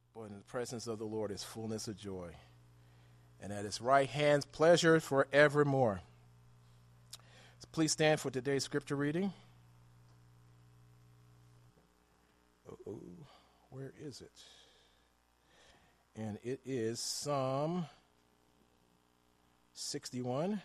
For in the presence of the Lord is fullness of joy, and at his right hand's pleasure forevermore. So please stand for today's scripture reading. Where is it? And it is Psalm 61,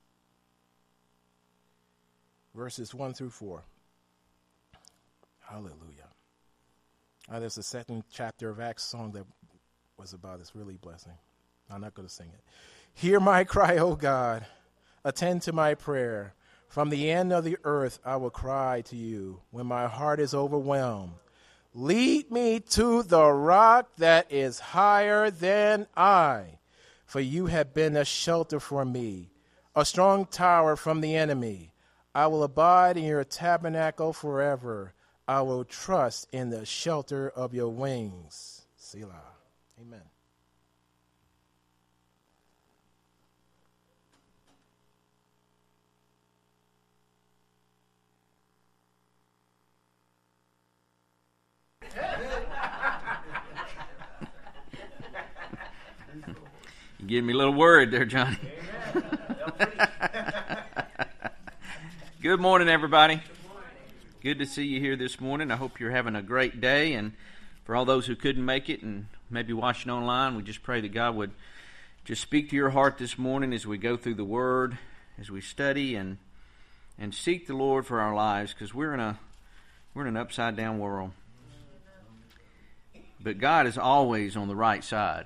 verses 1 through 4. Hallelujah. There's a second chapter of Acts song that was about this really blessing. I'm not going to sing it. Hear my cry, O God. Attend to my prayer. From the end of the earth I will cry to you when my heart is overwhelmed. Lead me to the rock that is higher than I, for you have been a shelter for me, a strong tower from the enemy. I will abide in your tabernacle forever. I will trust in the shelter of your wings. Selah. Amen. You getting me a little worried there, Johnny. Good morning, everybody. Good to see you here this morning. I hope you're having a great day. And for all those who couldn't make it and maybe watching online, we just pray that God would just speak to your heart this morning as we go through the Word, as we study and seek the Lord for our lives, because we're in an upside down world. But God is always on the right side.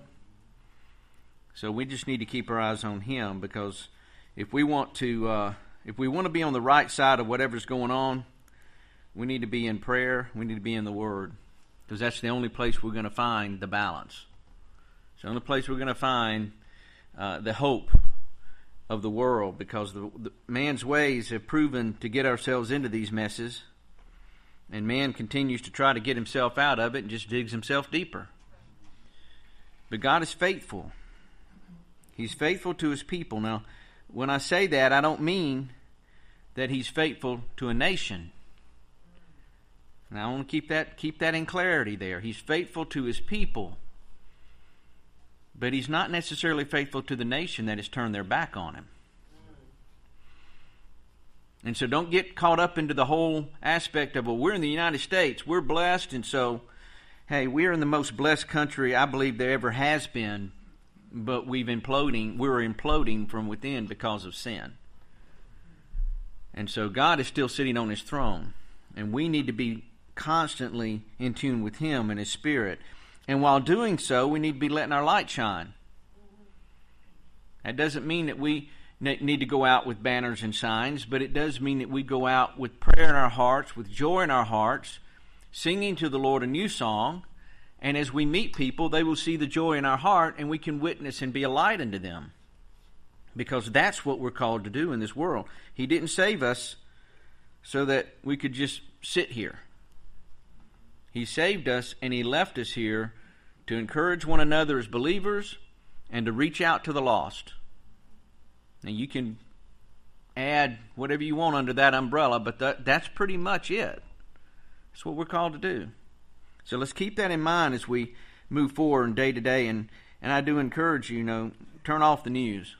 So we just need to keep our eyes on Him, because if we want to be on the right side of whatever's going on, we need to be in prayer. We need to be in the Word, because that's the only place we're going to find the balance. It's the only place we're going to find the hope of the world, because the man's ways have proven to get ourselves into these messes, and man continues to try to get himself out of it and just digs himself deeper. But God is faithful. He's faithful to His people. Now, when I say that, I don't mean that He's faithful to a nation. Now, I want to keep that in clarity there. He's faithful to His people, but He's not necessarily faithful to the nation that has turned their back on Him. And so don't get caught up into the whole aspect of, well, we're in the United States, we're blessed, and so, hey, we're in the most blessed country I believe there ever has been, but we're imploding from within because of sin. And so God is still sitting on His throne, and we need to be constantly in tune with Him and His Spirit. And while doing so, we need to be letting our light shine. That doesn't mean that we need to go out with banners and signs, but it does mean that we go out with prayer in our hearts, with joy in our hearts, singing to the Lord a new song. And as we meet people, they will see the joy in our heart, and we can witness and be a light unto them. Because that's what we're called to do in this world. He didn't save us so that we could just sit here. He saved us, and He left us here to encourage one another as believers and to reach out to the lost. Now, you can add whatever you want under that umbrella, but that's pretty much it. That's what we're called to do. So let's keep that in mind as we move forward day to day. And I do encourage you, turn off the news.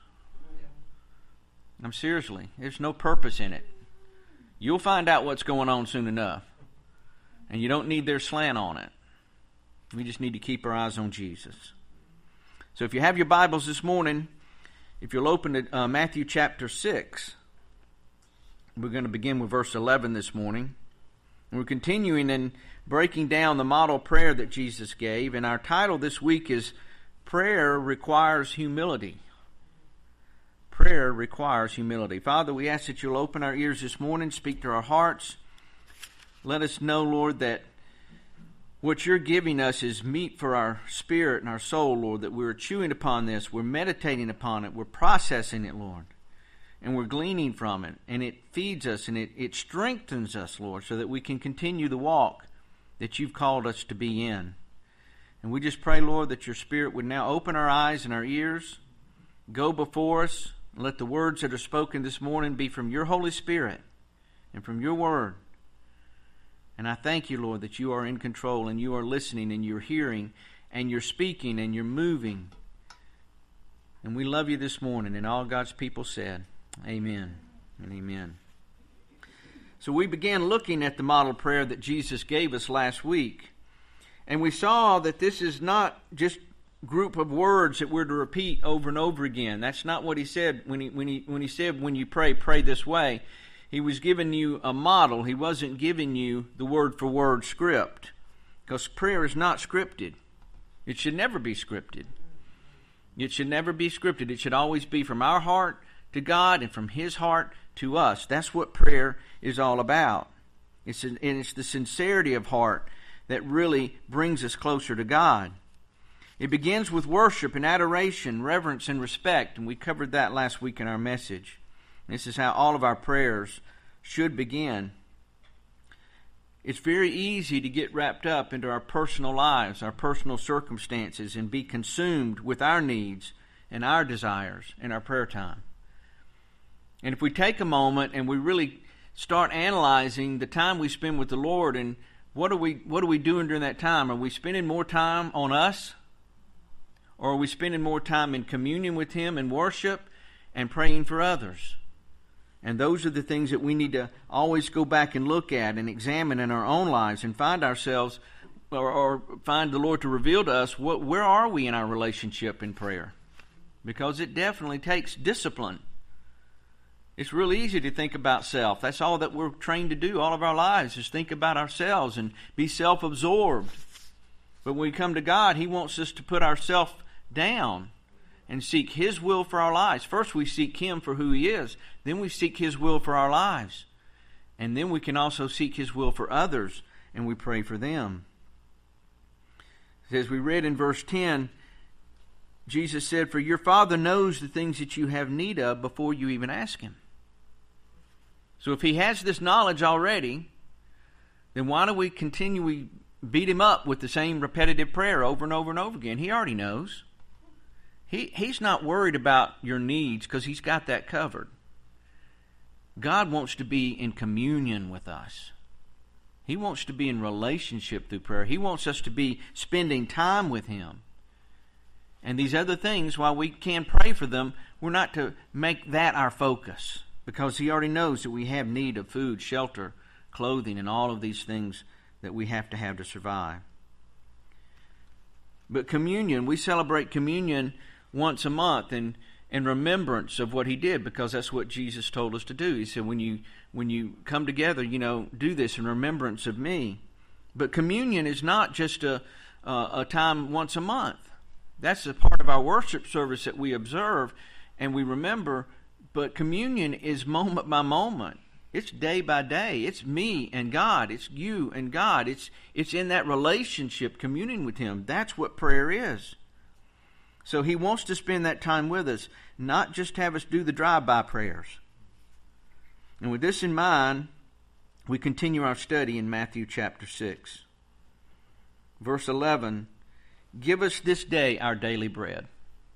Seriously, there's no purpose in it. You'll find out what's going on soon enough. And you don't need their slant on it. We just need to keep our eyes on Jesus. So if you have your Bibles this morning, if you'll open to Matthew chapter 6, we're going to begin with verse 11 this morning. And we're continuing in breaking down the model prayer that Jesus gave. And our title this week is Prayer Requires Humility. Prayer requires humility. Father, we ask that you'll open our ears this morning, speak to our hearts. Let us know, Lord, that what you're giving us is meat for our spirit and our soul, Lord, that we're chewing upon this, we're meditating upon it, we're processing it, Lord, and we're gleaning from it, and it feeds us and it strengthens us, Lord, so that we can continue the walk that you've called us to be in. And we just pray, Lord, that your Spirit would now open our eyes and our ears, go before us, and let the words that are spoken this morning be from your Holy Spirit and from your word. And I thank you, Lord, that you are in control and you are listening and you're hearing and you're speaking and you're moving. And we love you this morning. And all God's people said, amen and amen. So we began looking at the model prayer that Jesus gave us last week. And we saw that this is not just a group of words that we're to repeat over and over again. That's not what he said when he said, when you pray, pray this way. He was giving you a model. He wasn't giving you the word-for-word script. Because prayer is not scripted. It should never be scripted. It should never be scripted. It should always be from our heart to God and from His heart to us. That's what prayer is all about. It's the sincerity of heart that really brings us closer to God. It begins with worship and adoration, reverence and respect, and we covered that last week in our message. This is how all of our prayers should begin. It's very easy to get wrapped up into our personal lives, our personal circumstances, and be consumed with our needs and our desires in our prayer time. And if we take a moment and we really start analyzing the time we spend with the Lord, and what are we doing during that time? Are we spending more time on us? Or are we spending more time in communion with Him and worship and praying for others? And those are the things that we need to always go back and look at and examine in our own lives and find ourselves or find the Lord to reveal to us where are we in our relationship in prayer. Because it definitely takes discipline. It's real easy to think about self. That's all that we're trained to do all of our lives, is think about ourselves and be self-absorbed. But when we come to God, He wants us to put ourselves down and seek His will for our lives. First we seek Him for who He is. Then we seek His will for our lives. And then we can also seek His will for others, and we pray for them. As we read in verse 10, Jesus said, "For your Father knows the things that you have need of before you even ask Him." So if He has this knowledge already, then why do we continually beat Him up with the same repetitive prayer over and over and over again? He already knows. He's not worried about your needs because He's got that covered. God wants to be in communion with us. He wants to be in relationship through prayer. He wants us to be spending time with Him. And these other things, while we can pray for them, we're not to make that our focus, because He already knows that we have need of food, shelter, clothing, and all of these things that we have to survive. But communion, we celebrate communion once a month in remembrance of what He did, because that's what Jesus told us to do. He said, when you come together, do this in remembrance of me. But communion is not just a time once a month. That's a part of our worship service that we observe and we remember. But communion is moment by moment. It's day by day. It's me and God. It's you and God. It's in that relationship, communing with Him. That's what prayer is. So He wants to spend that time with us, not just have us do the drive-by prayers. And with this in mind, we continue our study in Matthew chapter 6. Verse 11, "Give us this day our daily bread."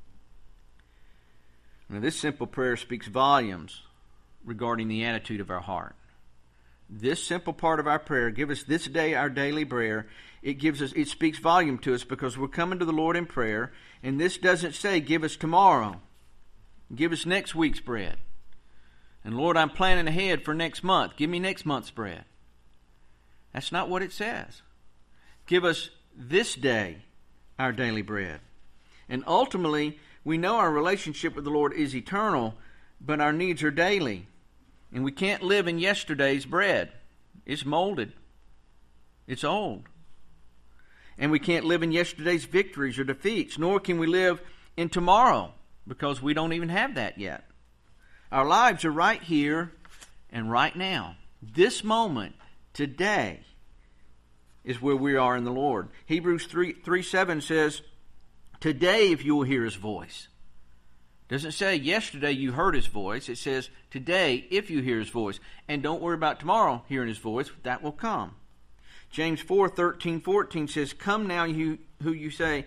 Now, this simple prayer speaks volumes regarding the attitude of our heart. This simple part of our prayer, "Give us this day our daily bread," it speaks volume to us, because we're coming to the Lord in prayer, and this doesn't say, "Give us tomorrow. Give us next week's bread." And Lord, I'm planning ahead for next month. Give me next month's bread. That's not what it says. Give us this day our daily bread. And ultimately, we know our relationship with the Lord is eternal, but our needs are daily. And we can't live in yesterday's bread. It's molded. It's old. And we can't live in yesterday's victories or defeats, nor can we live in tomorrow, because we don't even have that yet. Our lives are right here and right now. This moment, today, is where we are in the Lord. Hebrews 3:7 says, "Today if you will hear His voice." It doesn't say yesterday you heard His voice. It says today if you hear His voice. And don't worry about tomorrow hearing His voice. That will come. James 4:13-14 says, "Come now, you who say,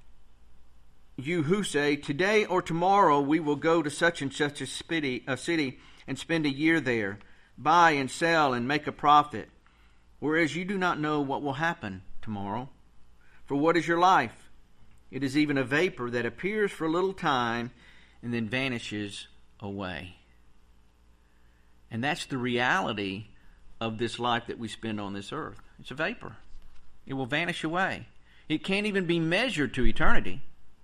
today or tomorrow we will go to such and such a city and spend a year there, buy and sell and make a profit. whereas you do not know what will happen tomorrow. For what is your life? It is even a vapor that appears for a little time and then vanishes away. And that's the reality of this life that we spend on this earth. It's a vapor. It will vanish away. It can't even be measured to eternity.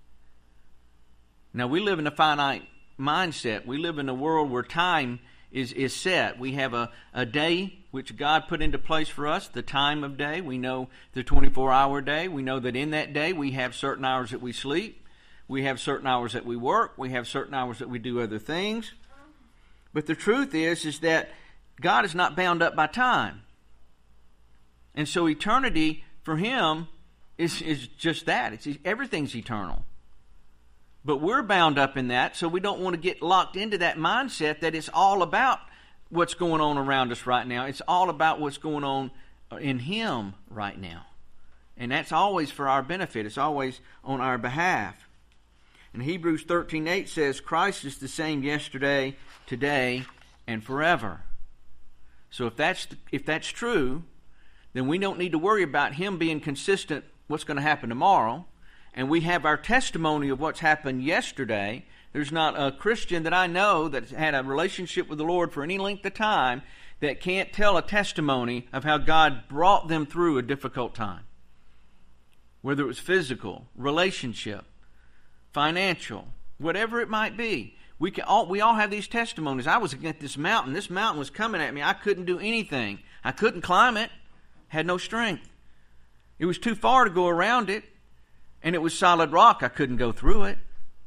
Now, we live in a finite mindset. We live in a world where time is set. We have a day which God put into place for us, the time of day. We know the 24-hour day. We know that in that day we have certain hours that we sleep. We have certain hours that we work. We have certain hours that we do other things. But the truth is that God is not bound up by time. And so eternity for Him is just that. Everything's eternal. But we're bound up in that, so we don't want to get locked into that mindset that it's all about what's going on around us right now. It's all about what's going on in Him right now. And that's always for our benefit. It's always on our behalf. And Hebrews 13:8 says, Christ is the same yesterday, today, and forever. So if that's true, then we don't need to worry about Him being consistent what's going to happen tomorrow. And we have our testimony of what's happened yesterday. There's not a Christian that I know that's had a relationship with the Lord for any length of time that can't tell a testimony of how God brought them through a difficult time. Whether it was physical, relationship, financial, whatever it might be. We all have these testimonies. I was at this mountain. This mountain was coming at me. I couldn't do anything. I couldn't climb it. Had no strength. It was too far to go around it. And it was solid rock. I couldn't go through it.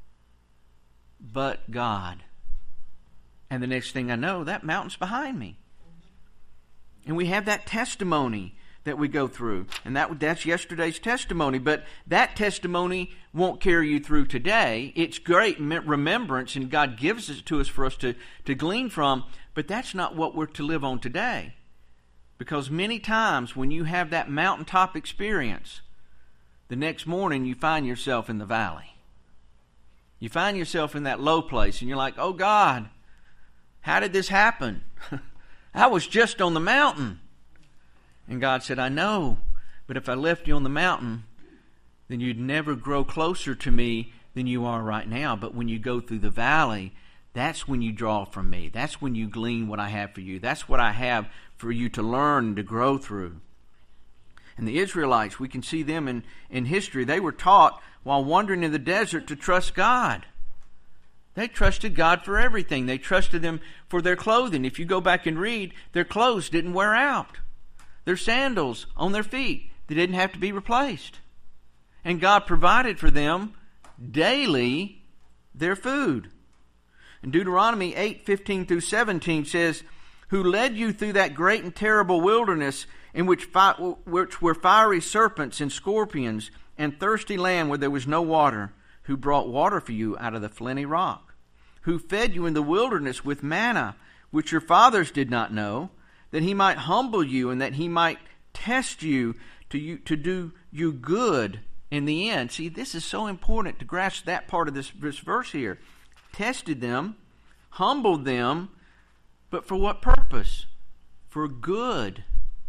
But God. And the next thing I know, that mountain's behind me. And we have that testimony that we go through. And that's yesterday's testimony. But that testimony won't carry you through today. It's great remembrance, and God gives it to us for us to glean from. But that's not what we're to live on today. Because many times when you have that mountaintop experience, the next morning you find yourself in the valley. You find yourself in that low place, and you're like, oh God, how did this happen? I was just on the mountain. And God said, I know, but if I left you on the mountain, then you'd never grow closer to me than you are right now. But when you go through the valley, that's when you draw from me. That's when you glean what I have for you. That's what I have for you to learn and to grow through. And the Israelites, we can see them in history. They were taught while wandering in the desert to trust God. They trusted God for everything. They trusted Him for their clothing. If you go back and read, their clothes didn't wear out. Their sandals on their feet, they didn't have to be replaced. And God provided for them daily their food. And Deuteronomy 8:15 through 17 says, who led you through that great and terrible wilderness in which were fiery serpents and scorpions and thirsty land where there was no water, who brought water for you out of the flinty rock, who fed you in the wilderness with manna, which your fathers did not know, that He might humble you and that He might test you to do you good in the end. See, this is so important to grasp that part of this verse here. Tested them, humbled them, but for what purpose? For good.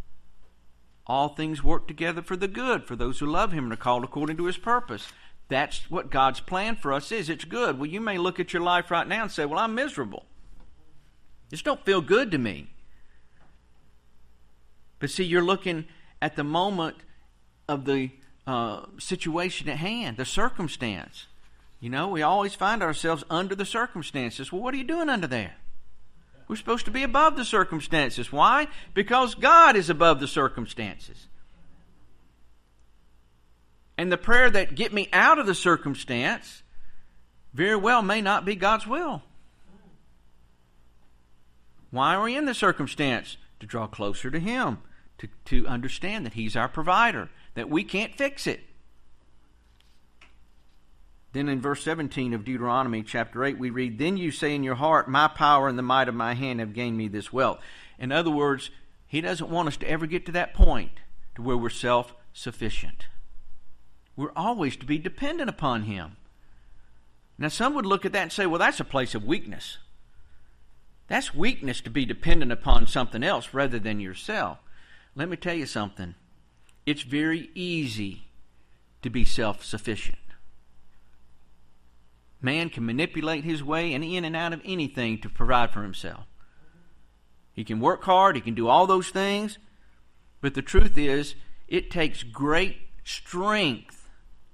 All things work together for the good, for those who love Him and are called according to His purpose. That's what God's plan for us is. It's good. Well, you may look at your life right now and say, well, I'm miserable. This don't feel good to me. But see, you're looking at the moment of the situation at hand, the circumstance. You know, we always find ourselves under the circumstances. Well, what are you doing under there? We're supposed to be above the circumstances. Why? Because God is above the circumstances. And the prayer that get me out of the circumstance very well may not be God's will. Why are we in the circumstance? To draw closer to Him, to understand that He's our provider, that we can't fix it. Then in verse 17 of Deuteronomy chapter 8, we read, then you say in your heart, my power and the might of my hand have gained me this wealth. In other words, He doesn't want us to ever get to that point to where we're self-sufficient. We're always to be dependent upon Him. Now some would look at that and say, well, that's a place of weakness. That's weakness to be dependent upon something else rather than yourself. let me tell you something. It's very easy to be self-sufficient. Man can manipulate his way in and out of anything to provide for himself. He can work hard, he can do all those things, but the truth is, it takes great strength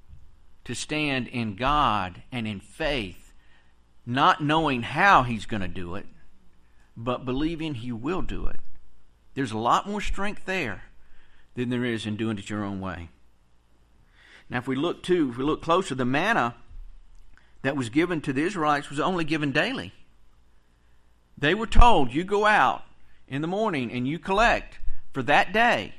to stand in God and in faith, not knowing how He's going to do it, but believing He will do it. There's a lot more strength there than there is in doing it your own way. Now, if we look closer, the manna that was given to the Israelites was only given daily. They were told, you go out in the morning and you collect for that day.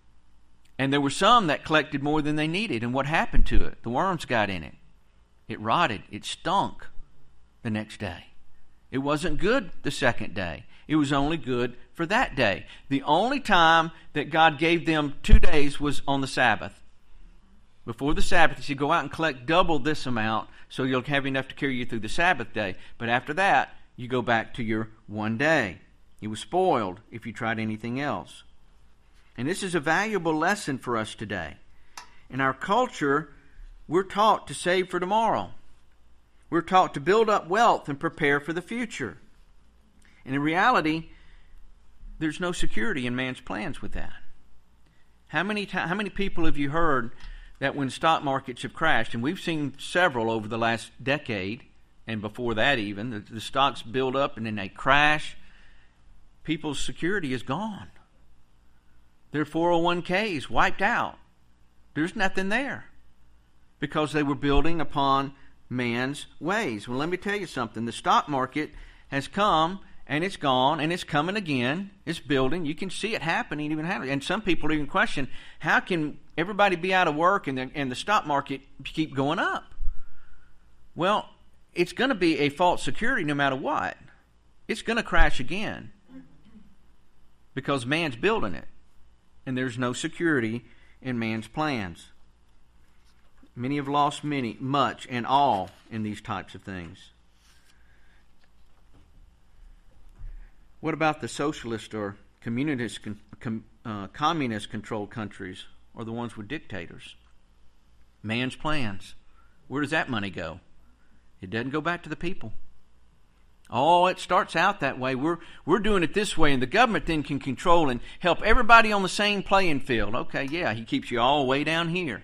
And there were some that collected more than they needed. And what happened to it? The worms got in it. It rotted. It stunk the next day. It wasn't good the second day. It was only good for that day. The only time that God gave them 2 days was on the Sabbath. Before the Sabbath, He said, go out and collect double this amount so you'll have enough to carry you through the Sabbath day. But after that, you go back to your 1 day. It was spoiled if you tried anything else. And this is a valuable lesson for us today. In our culture, we're taught to save for tomorrow. We're taught to build up wealth and prepare for the future. And in reality, there's no security in man's plans with that. How many people have you heard that when stock markets have crashed, and we've seen several over the last decade, and before that even, the stocks build up and then they crash, people's security is gone. Their 401ks wiped out. There's nothing there because they were building upon man's ways. Well, let me tell you something. The stock market has come and it's gone and it's coming again. It's building. You can see it happening, even happening. And some people even question, how can everybody be out of work and the stock market keep going up? Well, it's going to be a false security no matter what. It's going to crash again because man's building it. And there's no security in man's plans. Many have lost much and all in these types of things. What about the socialist or communist-controlled countries or the ones with dictators? Man's plans. Where does that money go? It doesn't go back to the people. Oh, it starts out that way. We're doing it this way, and the government then can control and help everybody on the same playing field. Okay, yeah, he keeps you all way down here.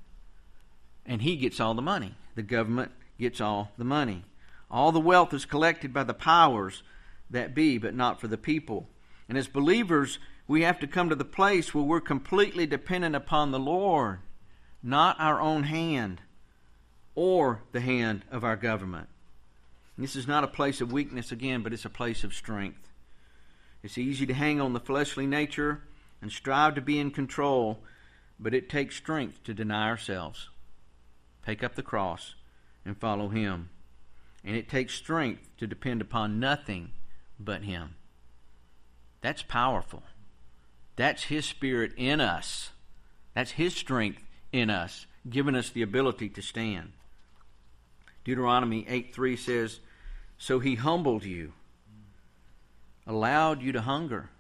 And he gets all the money. The government gets all the money. All the wealth is collected by the powers that be, but not for the people. And as believers, we have to come to the place where we're completely dependent upon the Lord, not our own hand or the hand of our government. This is not a place of weakness again, but it's a place of strength. It's easy to hang on the fleshly nature and strive to be in control, but it takes strength to deny ourselves, take up the cross, and follow Him. And it takes strength to depend upon nothing but Him. That's powerful. That's His Spirit in us. That's His strength in us, giving us the ability to stand. Deuteronomy 8:3 says, so He humbled you, allowed you to hunger,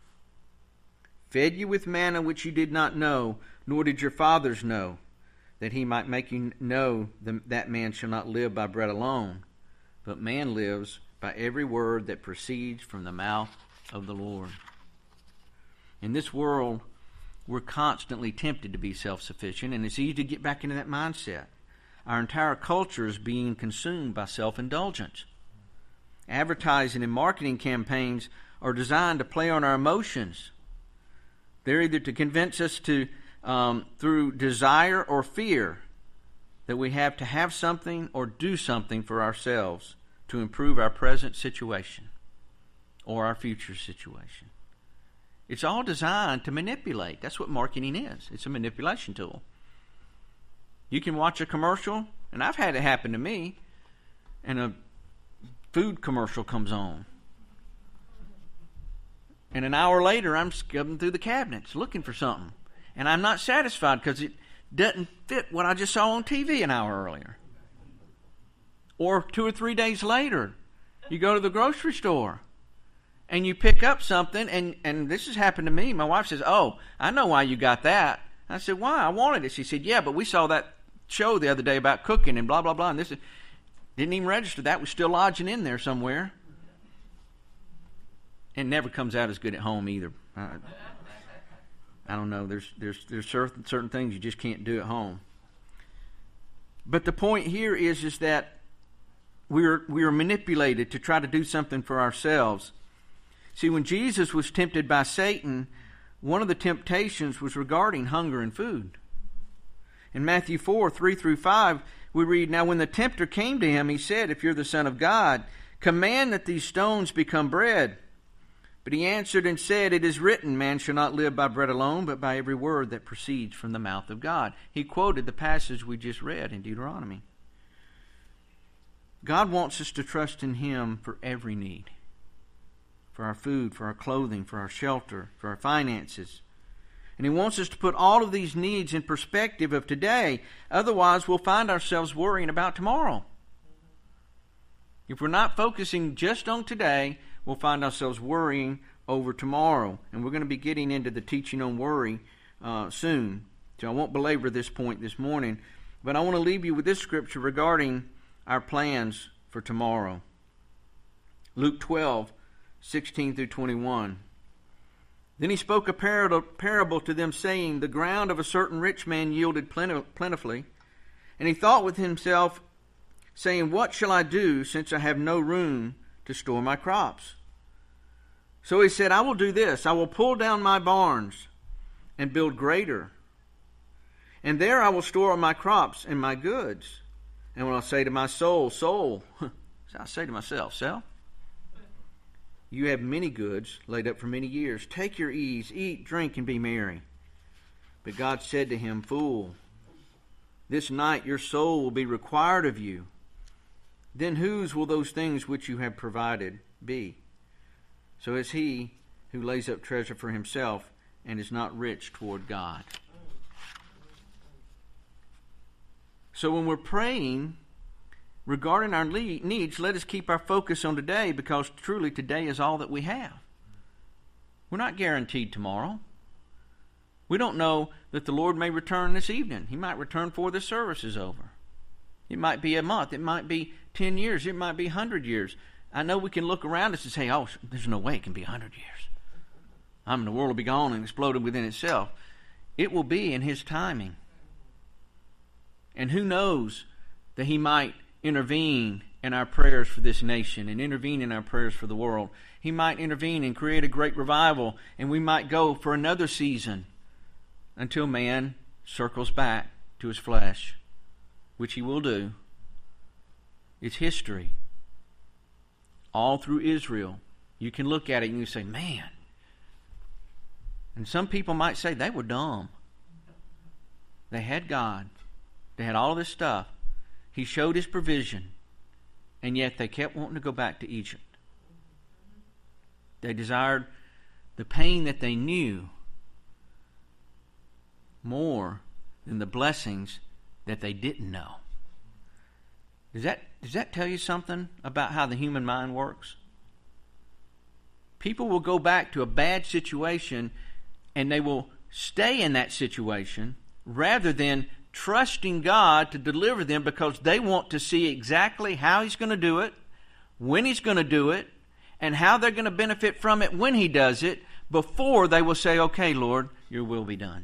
fed you with manna which you did not know, nor did your fathers know, that He might make you know that man shall not live by bread alone, but man lives by every word that proceeds from the mouth of the Lord. In this world, we're constantly tempted to be self-sufficient, and it's easy to get back into that mindset. Our entire culture is being consumed by self-indulgence. Advertising and marketing campaigns are designed to play on our emotions. They're either to convince us to, through desire or fear, that we have to have something or do something for ourselves to improve our present situation or our future situation. It's all designed to manipulate. That's what marketing is. It's a manipulation tool. You can watch a commercial, and I've had it happen to me, and a food commercial comes on. And an hour later, I'm scubbing through the cabinets looking for something. And I'm not satisfied because it doesn't fit what I just saw on TV an hour earlier. Or 2 or 3 days later, you go to the grocery store, and you pick up something, and this has happened to me. My wife says, "Oh, I know why you got that." I said, "Why? I wanted it." She said, "Yeah, but we saw that show the other day about cooking and blah, blah, blah, and this didn't even register. That was still lodging in there somewhere." It never comes out as good at home either. I don't know. There's certain things you just can't do at home. But the point here is that we are manipulated to try to do something for ourselves. See, when Jesus was tempted by Satan, one of the temptations was regarding hunger and food. In Matthew 4, 3 through 5, we read, "Now when the tempter came to him, he said, 'If you're the Son of God, command that these stones become bread.' But he answered and said, 'It is written, man shall not live by bread alone, but by every word that proceeds from the mouth of God.'" He quoted the passage we just read in Deuteronomy. God wants us to trust in Him for every need. For our food, for our clothing, for our shelter, for our finances. And He wants us to put all of these needs in perspective of today. Otherwise, we'll find ourselves worrying about tomorrow. If we're not focusing just on today, we'll find ourselves worrying over tomorrow. And we're going to be getting into the teaching on worry soon. So I won't belabor this point this morning. But I want to leave you with this scripture regarding our plans for tomorrow. Luke 12, 16 through 21. "Then he spoke a parable to them, saying, 'The ground of a certain rich man yielded plentifully. And he thought with himself, saying, What shall I do, since I have no room to store my crops? So he said, I will do this. I will pull down my barns and build greater. And there I will store my crops and my goods. And when I say to my soul, soul, I say to myself, self, you have many goods laid up for many years. Take your ease, eat, drink, and be merry. But God said to him, Fool, this night your soul will be required of you. Then whose will those things which you have provided be? So is he who lays up treasure for himself and is not rich toward God. So when we're praying regarding our needs, let us keep our focus on today, because truly today is all that we have. We're not guaranteed tomorrow. We don't know that the Lord may return this evening. He might return before the service is over. It might be a month. It might be 10 years. It might be 100 years. I know we can look around us and say, oh, there's no way it can be 100 years. The world will be gone and exploded within itself. It will be in His timing. And who knows that He might intervene in our prayers for this nation and intervene in our prayers for the world. He might intervene and create a great revival, and we might go for another season until man circles back to his flesh, which he will do. It's history. All through Israel. You can look at it and you say, man. And some people might say they were dumb. They had God. They had all this stuff. He showed His provision. And yet they kept wanting to go back to Egypt. They desired the pain that they knew more than the blessings that they didn't know. Does that tell you something about how the human mind works? People will go back to a bad situation and they will stay in that situation rather than trusting God to deliver them, because they want to see exactly how He's going to do it, when He's going to do it, and how they're going to benefit from it when He does it, before they will say, okay, Lord, your will be done.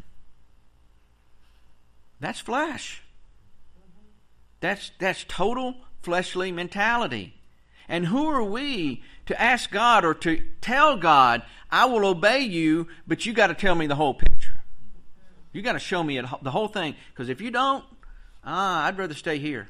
That's flesh. That's total fleshly mentality. And who are we to ask God or to tell God, I will obey you, but you got to tell me the whole picture. You got to show me the whole thing, because if you don't, I'd rather stay here.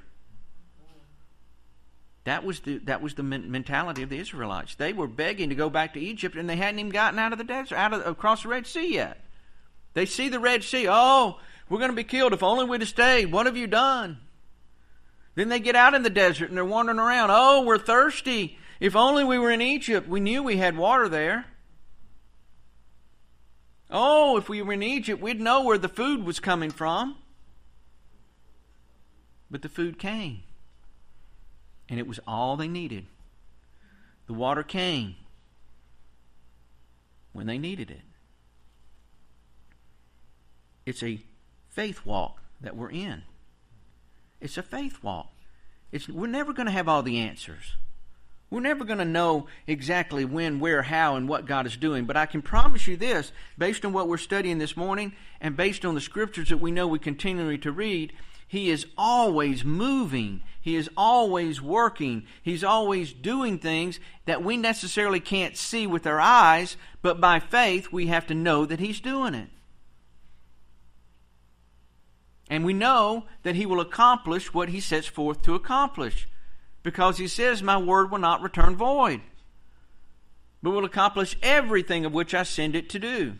That was the mentality of the Israelites. They were begging to go back to Egypt, and they hadn't even gotten out of the desert, across the Red Sea yet. They see the Red Sea. Oh, we're going to be killed. If only we'd have stayed. What have you done? Then they get out in the desert, and they're wandering around. Oh, we're thirsty. If only we were in Egypt. We knew we had water there. Oh, if we were in Egypt, we'd know where the food was coming from. But the food came. And it was all they needed. The water came. when they needed it. It's a faith walk that we're in. It's a faith walk. We're never going to have all the answers. We're never going to know exactly when, where, how, and what God is doing. But I can promise you this, based on what we're studying this morning and based on the scriptures that we know we continually to read, He is always moving. He is always working. He's always doing things that we necessarily can't see with our eyes, but by faith we have to know that He's doing it. And we know that He will accomplish what He sets forth to accomplish. Because He says, my word will not return void, but will accomplish everything of which I send it to do.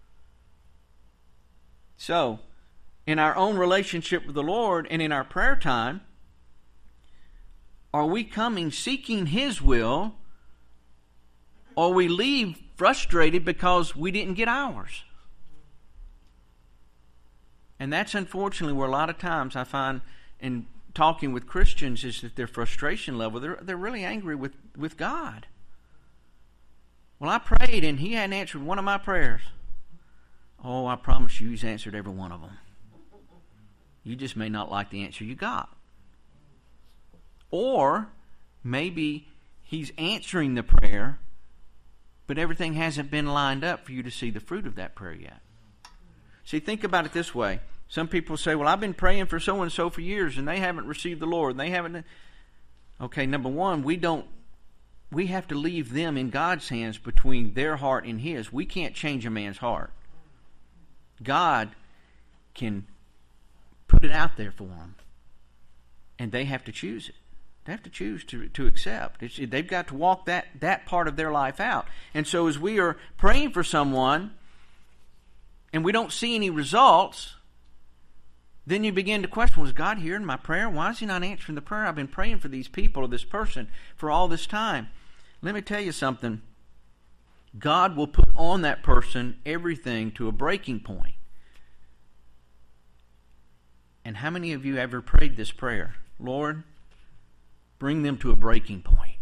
So, in our own relationship with the Lord and in our prayer time, are we coming seeking His will, or we leave frustrated because we didn't get ours? And that's unfortunately where a lot of times I find in talking with Christians is that their frustration level, they're really angry with God. Well, I prayed and He hadn't answered one of my prayers. Oh, I promise you He's answered every one of them. You just may not like the answer you got. Or maybe He's answering the prayer, but everything hasn't been lined up for you to see the fruit of that prayer yet. See, think about it this way. Some people say, well, I've been praying for so-and-so for years, and they haven't received the Lord. And they haven't. Okay, number one, we have to leave them in God's hands between their heart and His. We can't change a man's heart. God can put it out there for them, and they have to choose it. They have to choose to accept. They've got to walk that part of their life out. And so as we are praying for someone, and we don't see any results, then you begin to question, was God hearing my prayer? Why is He not answering the prayer? I've been praying for these people or this person for all this time. Let me tell you something. God will put on that person everything to a breaking point. And how many of you ever prayed this prayer? Lord, bring them to a breaking point.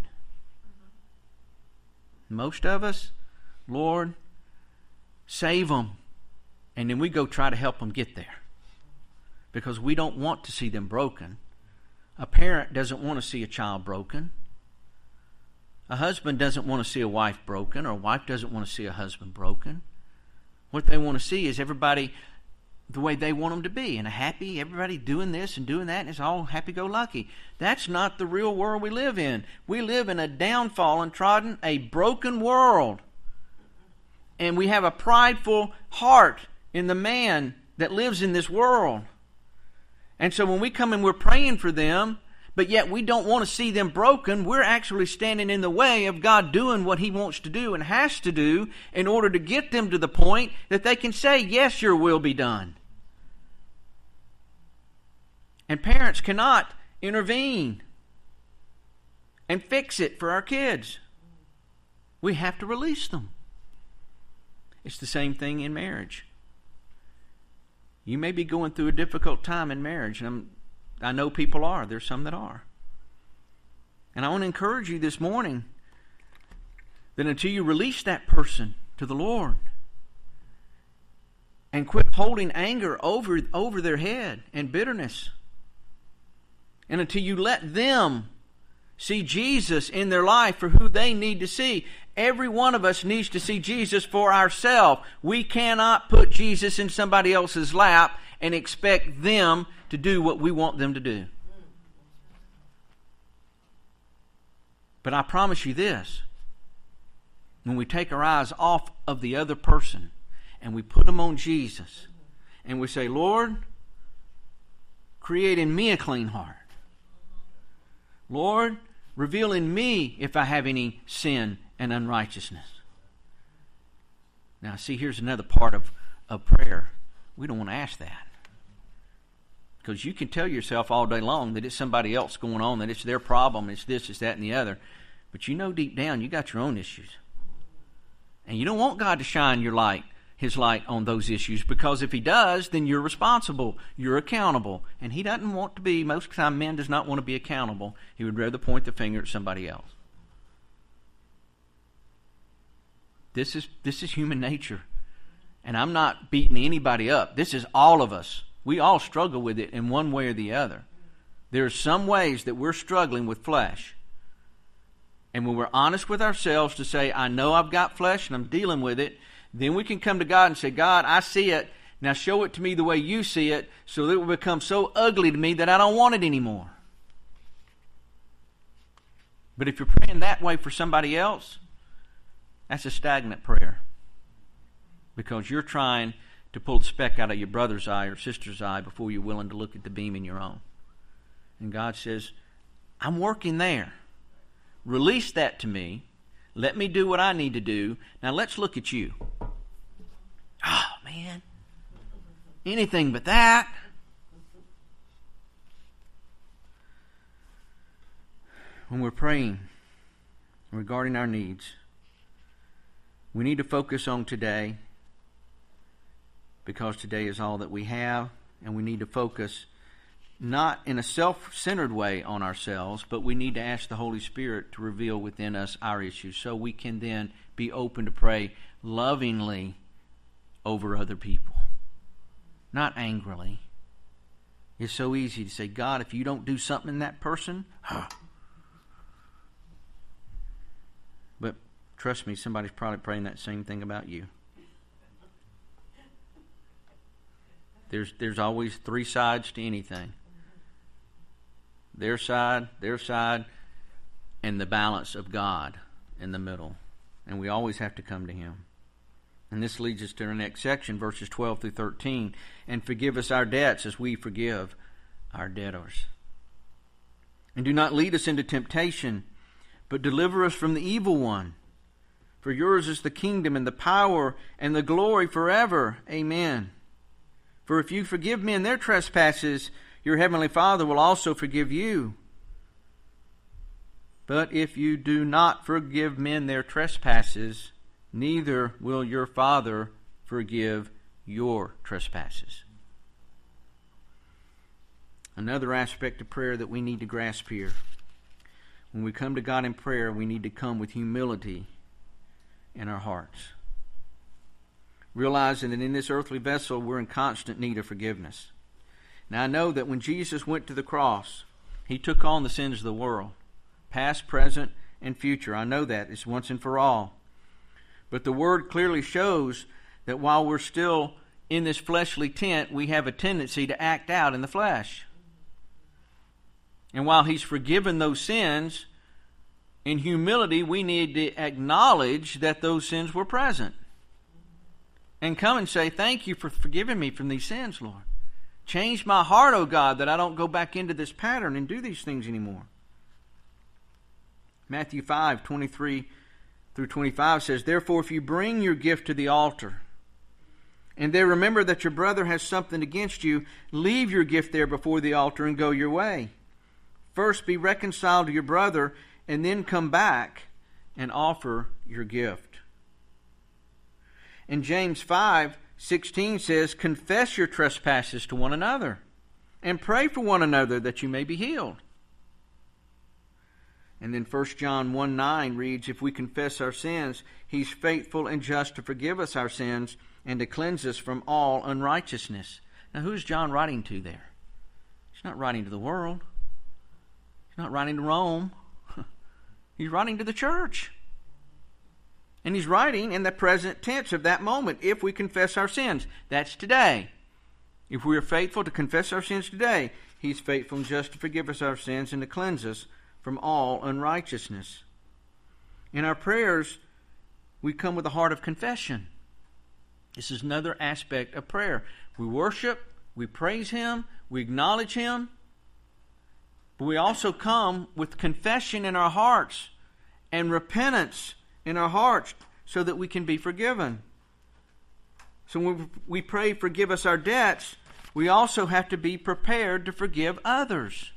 Most of us, Lord, save them. And then we go try to help them get there. Because we don't want to see them broken. A parent doesn't want to see a child broken. A husband doesn't want to see a wife broken, or a wife doesn't want to see a husband broken. What they want to see is everybody the way they want them to be, and a happy, everybody doing this and doing that, and it's all happy-go-lucky. That's not the real world we live in. We live in a downfallen, trodden, a broken world. And we have a prideful heart in the man that lives in this world. And so when we come and we're praying for them, but yet we don't want to see them broken, we're actually standing in the way of God doing what He wants to do and has to do in order to get them to the point that they can say, yes, your will be done. And parents cannot intervene and fix it for our kids. We have to release them. It's the same thing in marriage. You may be going through a difficult time in marriage, and I know people are. There's some that are. And I want to encourage you this morning that until you release that person to the Lord and quit holding anger over their head and bitterness, and until you let them see Jesus in their life for who they need to see. Every one of us needs to see Jesus for ourselves. We cannot put Jesus in somebody else's lap and expect them to do what we want them to do. But I promise you this. When we take our eyes off of the other person and we put them on Jesus and we say, Lord, create in me a clean heart. Lord, reveal in me if I have any sin and unrighteousness. Now, see, here's another part of prayer. We don't want to ask that. Because you can tell yourself all day long that it's somebody else going on, that it's their problem, it's this, it's that, and the other. But you know deep down you got your own issues. And you don't want God to shine His light on those issues, because if He does, then you're responsible, you're accountable. And He doesn't want to be, most of the time man does not want to be accountable. He would rather point the finger at somebody else. This is human nature. And I'm not beating anybody up. This is all of us. We all struggle with it in one way or the other. There are some ways that we're struggling with flesh. And when we're honest with ourselves to say, I know I've got flesh and I'm dealing with it, then we can come to God and say, God, I see it. Now show it to me the way you see it so that it will become so ugly to me that I don't want it anymore. But if you're praying that way for somebody else, that's a stagnant prayer. Because you're trying to pull the speck out of your brother's eye or sister's eye before you're willing to look at the beam in your own. And God says, I'm working there. Release that to me. Let me do what I need to do. Now let's look at you. Oh, man. Anything but that. When we're praying regarding our needs, we need to focus on today, because today is all that we have, and we need to focus not in a self-centered way on ourselves, but we need to ask the Holy Spirit to reveal within us our issues so we can then be open to pray lovingly over other people, not angrily. It's so easy to say, God, if you don't do something in that person, but trust me, somebody's probably praying that same thing about you. There's always three sides to anything. Their side, and the balance of God in the middle. And we always have to come to Him. And this leads us to our next section, verses 12 through 13. And forgive us our debts as we forgive our debtors. And do not lead us into temptation, but deliver us from the evil one. For yours is the kingdom and the power and the glory forever. Amen. For if you forgive men their trespasses, your heavenly Father will also forgive you. But if you do not forgive men their trespasses, neither will your Father forgive your trespasses. Another aspect of prayer that we need to grasp here. When we come to God in prayer, we need to come with humility in our hearts, realizing that in this earthly vessel we're in constant need of forgiveness. Now I know that when Jesus went to the cross, He took on the sins of the world, past, present, and future. I know that. It's once and for all. But the Word clearly shows that while we're still in this fleshly tent, we have a tendency to act out in the flesh. And while He's forgiven those sins, in humility we need to acknowledge that those sins were present. And come and say, thank you for forgiving me from these sins, Lord. Change my heart, O God, that I don't go back into this pattern and do these things anymore. Matthew 5:23 through 25 says, Therefore, if you bring your gift to the altar, and there remember that your brother has something against you, leave your gift there before the altar and go your way. First be reconciled to your brother, and then come back and offer your gift. And James 5:16 says, Confess your trespasses to one another, and pray for one another that you may be healed. And then 1 John 1:9 reads, If we confess our sins, He's faithful and just to forgive us our sins and to cleanse us from all unrighteousness. Now who's John writing to there? He's not writing to the world. He's not writing to Rome. He's writing to the church. And he's writing in the present tense of that moment, if we confess our sins. That's today. If we are faithful to confess our sins today, He's faithful and just to forgive us our sins and to cleanse us from all unrighteousness. In our prayers, we come with a heart of confession. This is another aspect of prayer. We worship, we praise Him, we acknowledge Him, but we also come with confession in our hearts and repentance in our hearts so that we can be forgiven. So when we pray, forgive us our debts, we also have to be prepared to forgive others.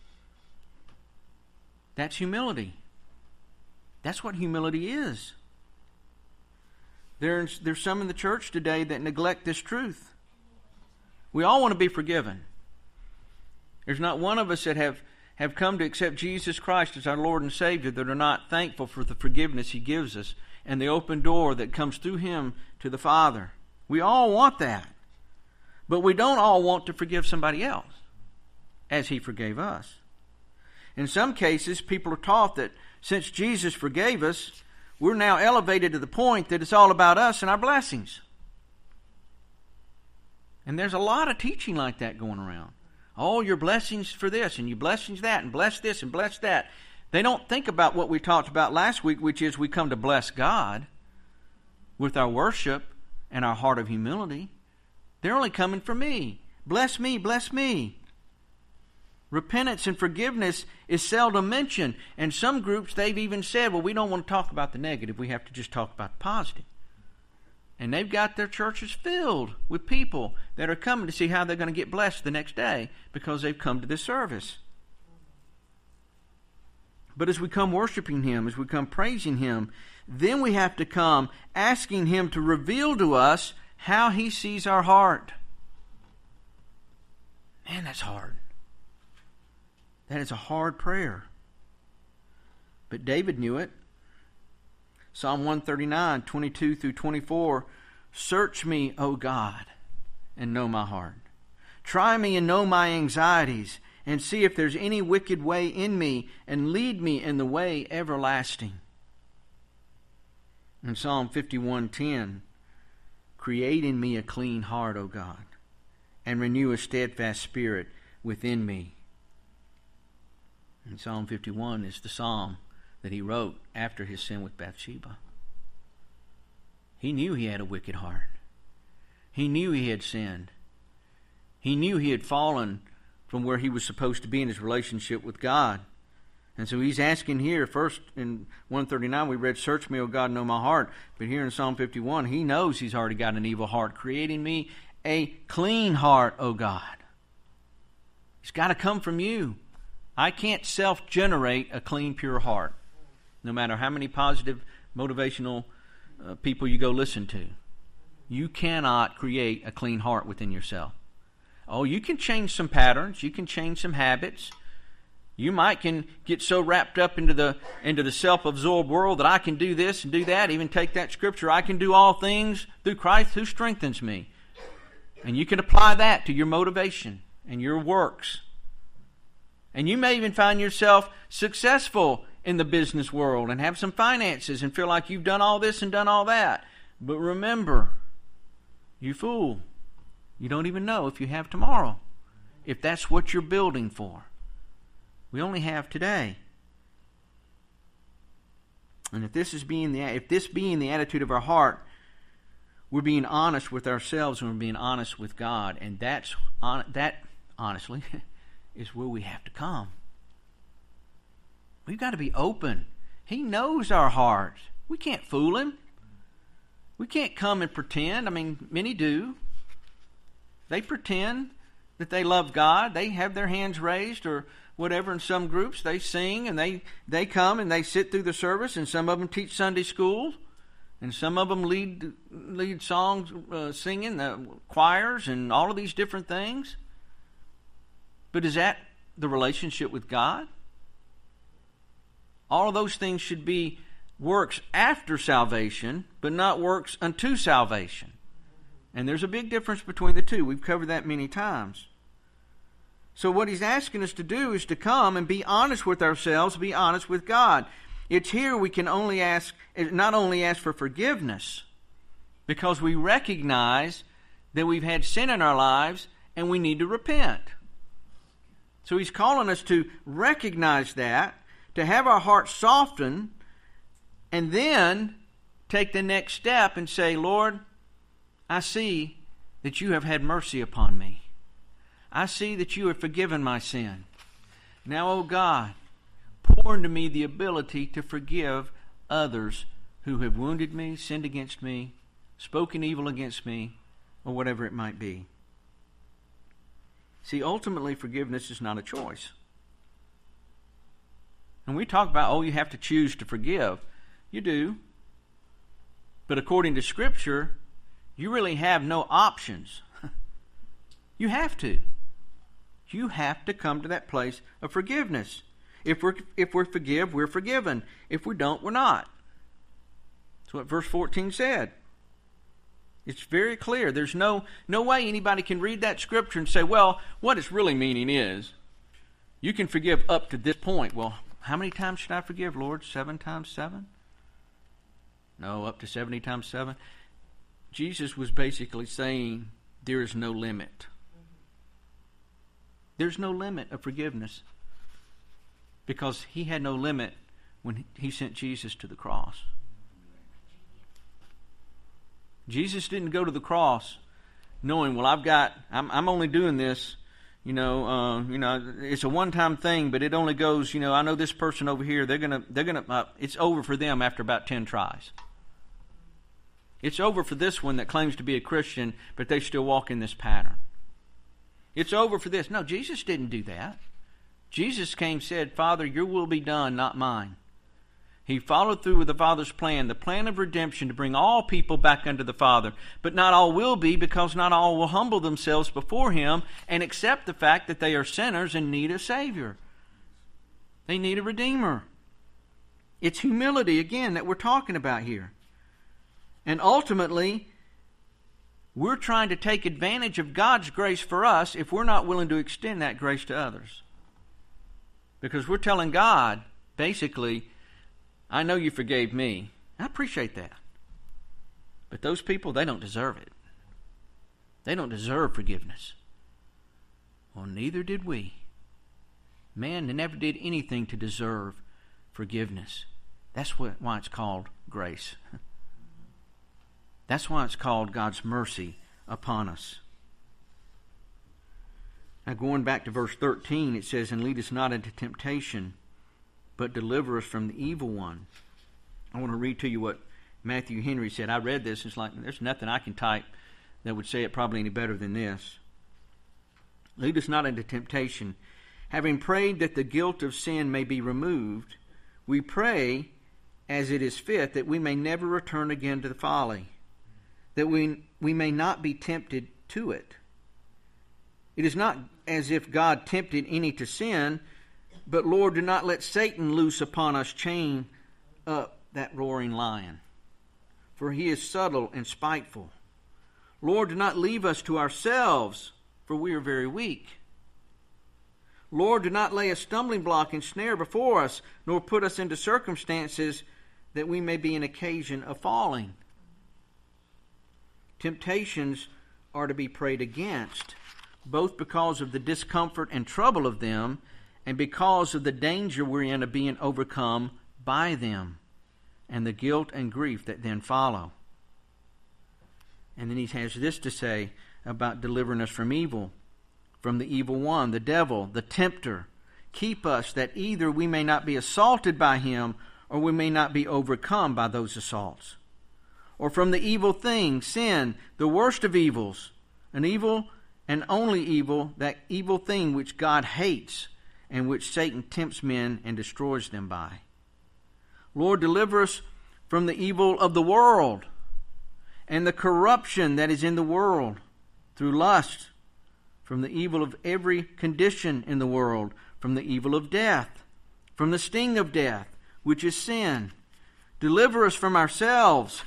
That's humility. That's what humility is. There's some in the church today that neglect this truth. We all want to be forgiven. There's not one of us that have come to accept Jesus Christ as our Lord and Savior that are not thankful for the forgiveness He gives us and the open door that comes through him to the Father. We all want that. But we don't all want to forgive somebody else as he forgave us. In some cases, people are taught that since Jesus forgave us, we're now elevated to the point that it's all about us and our blessings. And there's a lot of teaching like that going around. Oh, your blessings for this, and your blessings that, and bless this and bless that. They don't think about what we talked about last week, which is we come to bless God with our worship and our heart of humility. They're only coming for me. Bless me, bless me. Repentance and forgiveness is seldom mentioned. And some groups, they've even said, well, we don't want to talk about the negative. We have to just talk about the positive. And they've got their churches filled with people that are coming to see how they're going to get blessed the next day because they've come to this service. But as we come worshiping him, as we come praising him, then we have to come asking him to reveal to us how he sees our heart. Man, that's hard. That is a hard prayer. But David knew it. Psalm 139, 22 through 24, search me, O God, and know my heart. Try me and know my anxieties, and see if there's any wicked way in me, and lead me in the way everlasting. In Psalm 51:10, create in me a clean heart, O God, and renew a steadfast spirit within me. And Psalm 51 is the psalm that he wrote after his sin with Bathsheba. He knew he had a wicked heart. He knew he had sinned. He knew he had fallen from where he was supposed to be in his relationship with God. And so he's asking here, first in 139 we read, search me, O God, know my heart. But here in Psalm 51, he knows he's already got an evil heart. Creating me a clean heart, O God. It's got to come from you. I can't self-generate a clean, pure heart. No matter how many positive, motivational people you go listen to. You cannot create a clean heart within yourself. Oh, you can change some patterns. You can change some habits. You might can get so wrapped up into the self-absorbed world that I can do this and do that. Even take that scripture, I can do all things through Christ who strengthens me. And you can apply that to your motivation and your works. And you may even find yourself successful in the business world and have some finances and feel like you've done all this and done all that. But remember, you fool, you don't even know if you have tomorrow, if that's what you're building for. We only have today. And if this being the attitude of our heart, we're being honest with ourselves and we're being honest with God. And that honestly is where we have to come. We've got to be open. He knows our hearts. We can't fool him. We can't come and pretend. I mean, many do. They pretend that they love God. They have their hands raised or whatever in some groups. They sing and they come and they sit through the service, and some of them teach Sunday school, and some of them lead songs, singing, choirs and all of these different things. But is that the relationship with God? All of those things should be works after salvation, but not works unto salvation. And there's a big difference between the two. We've covered that many times. So what he's asking us to do is to come and be honest with ourselves, be honest with God. It's here we can not only ask for forgiveness, because we recognize that we've had sin in our lives and we need to repent. So he's calling us to recognize that, to have our hearts soften, and then take the next step and say, Lord, I see that you have had mercy upon me. I see that you have forgiven my sin. Now, O God, pour into me the ability to forgive others who have wounded me, sinned against me, spoken evil against me, or whatever it might be. See, ultimately, forgiveness is not a choice. And we talk about, you have to choose to forgive. You do. But according to Scripture, you really have no options. You have to. You have to come to that place of forgiveness. If we forgive, we're forgiven. If we don't, we're not. That's what verse 14 said. It's very clear. There's no way anybody can read that scripture and say, well, what it's really meaning is, you can forgive up to this point. Well, how many times should I forgive, Lord? 7 times 7? No, up to 70 times 7. Jesus was basically saying there is no limit. There's no limit of forgiveness, because he had no limit when he sent Jesus to the cross. Jesus didn't go to the cross knowing, well, I'm only doing this, it's a one-time thing, but it only goes, I know this person over here, they're gonna, it's over for them after about 10 tries. It's over for this one that claims to be a Christian, but they still walk in this pattern. It's over for this. No, Jesus didn't do that. Jesus came, said, Father, your will be done, not mine. He followed through with the Father's plan, the plan of redemption to bring all people back unto the Father. But not all will be, because not all will humble themselves before Him and accept the fact that they are sinners and need a Savior. They need a Redeemer. It's humility, again, that we're talking about here. And ultimately, we're trying to take advantage of God's grace for us if we're not willing to extend that grace to others. Because we're telling God, basically, I know you forgave me. I appreciate that. But those people, they don't deserve it. They don't deserve forgiveness. Well, neither did we. Man never did anything to deserve forgiveness. That's why it's called grace. That's why it's called God's mercy upon us. Now, going back to verse 13, it says, and lead us not into temptation, but deliver us from the evil one. I want to read to you what Matthew Henry said. I read this. It's like there's nothing I can type that would say it probably any better than this. Lead us not into temptation. Having prayed that the guilt of sin may be removed, we pray as it is fit that we may never return again to the folly, that we may not be tempted to it. It is not as if God tempted any to sin, but Lord, do not let Satan loose upon us, chain up that roaring lion. For he is subtle and spiteful. Lord, do not leave us to ourselves, for we are very weak. Lord, do not lay a stumbling block and snare before us, nor put us into circumstances that we may be an occasion of falling. Temptations are to be prayed against, both because of the discomfort and trouble of them, and because of the danger we're in of being overcome by them, and the guilt and grief that then follow. And then he has this to say about delivering us from evil, from the evil one, the devil, the tempter. Keep us that either we may not be assaulted by him, or we may not be overcome by those assaults. Or from the evil thing, sin, the worst of evils, an evil and only evil, that evil thing which God hates, and which Satan tempts men and destroys them by. Lord, deliver us from the evil of the world and the corruption that is in the world through lust, from the evil of every condition in the world, from the evil of death, from the sting of death, which is sin. Deliver us from ourselves,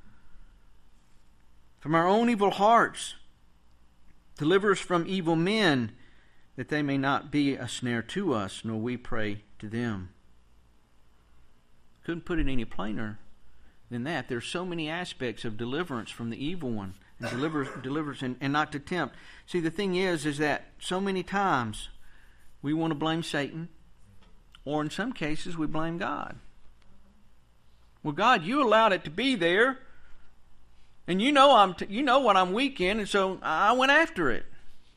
from our own evil hearts. Deliver us from evil men, that they may not be a snare to us, nor we pray to them. Couldn't put it any plainer than that. There's so many aspects of deliverance from the evil one, and deliverance and not to tempt. See, the thing is that so many times we want to blame Satan, or in some cases we blame God. Well, God, you allowed it to be there, and you know what I'm weak in, and so I went after it.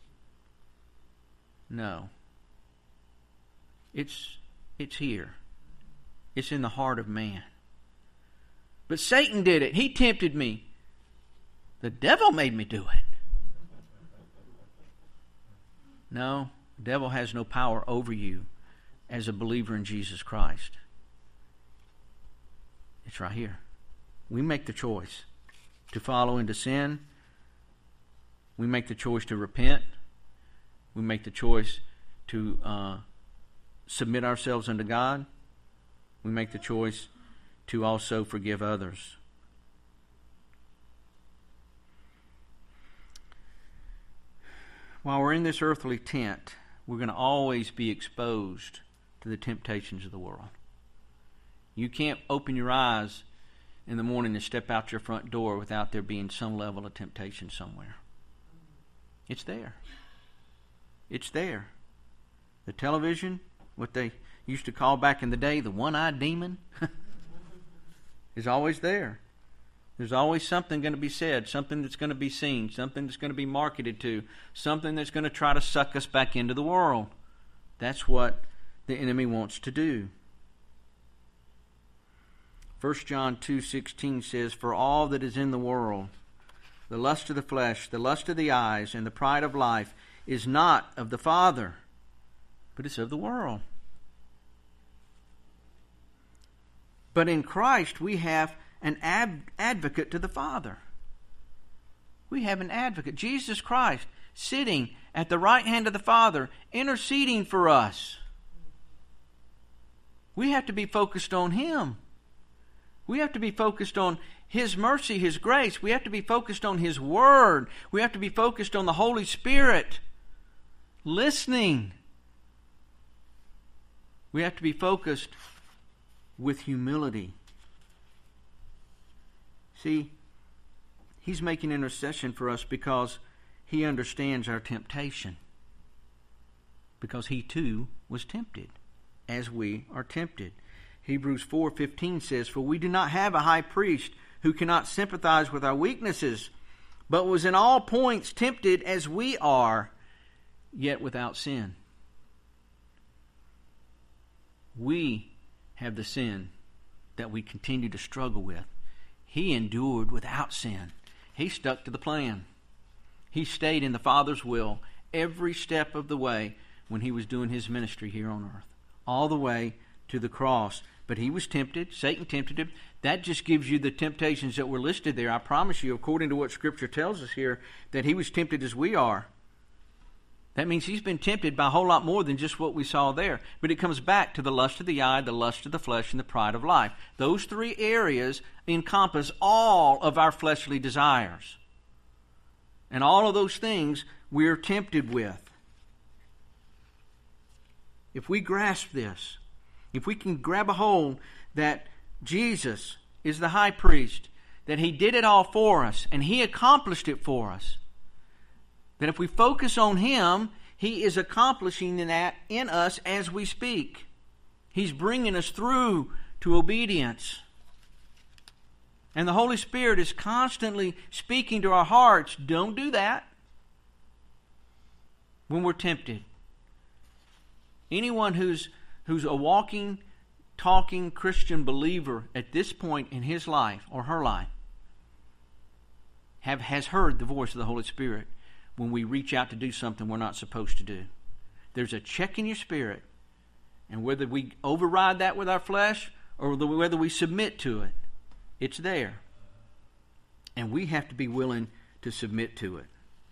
No. It's here. It's in the heart of man. But Satan did it. He tempted me. The devil made me do it. No, the devil has no power over you as a believer in Jesus Christ. It's right here. We make the choice to follow into sin. We make the choice to repent. We make the choice to submit ourselves unto God. We make the choice to also forgive others. while we're in this earthly tent, we're going to always be exposed to the temptations of the world. You can't open your eyes in the morning and step out your front door without there being some level of temptation somewhere. It's there. It's there. The television, what they used to call back in the day the one-eyed demon, is always there. There's always something going to be said, something that's going to be seen, something that's going to be marketed to, something that's going to try to suck us back into the world. That's what the enemy wants to do. 1 John 2:16 says, "For all that is in the world, the lust of the flesh, the lust of the eyes, and the pride of life, is not of the Father, but it's of the world." But in Christ we have an advocate to the Father. We have an advocate, Jesus Christ, sitting at the right hand of the Father, interceding for us. We have to be focused on Him. We have to be focused on His mercy, His grace. We have to be focused on His Word. We have to be focused on the Holy Spirit, listening. We have to be focused with humility. See, He's making intercession for us because He understands our temptation. Because He too was tempted, as we are tempted. Hebrews 4:15 says, "For we do not have a high priest who cannot sympathize with our weaknesses, but was in all points tempted as we are, yet without sin." We have the sin that we continue to struggle with. He endured without sin. He stuck to the plan. He stayed in the Father's will every step of the way when He was doing His ministry here on earth, all the way to the cross. But He was tempted. Satan tempted Him. That just gives you the temptations that were listed there. I promise you, according to what Scripture tells us here, that He was tempted as we are. That means He's been tempted by a whole lot more than just what we saw there. But it comes back to the lust of the eye, the lust of the flesh, and the pride of life. Those three areas encompass all of our fleshly desires. And all of those things we're tempted with. If we grasp this, if we can grab a hold that Jesus is the high priest, that He did it all for us, and He accomplished it for us, that if we focus on Him, He is accomplishing that in us as we speak. He's bringing us through to obedience. And the Holy Spirit is constantly speaking to our hearts, don't do that when we're tempted. Anyone who's a walking, talking Christian believer at this point in his life or her life has heard the voice of the Holy Spirit when we reach out to do something we're not supposed to do. There's a check in your spirit, and whether we override that with our flesh or whether we submit to it, it's there. And we have to be willing to submit to it.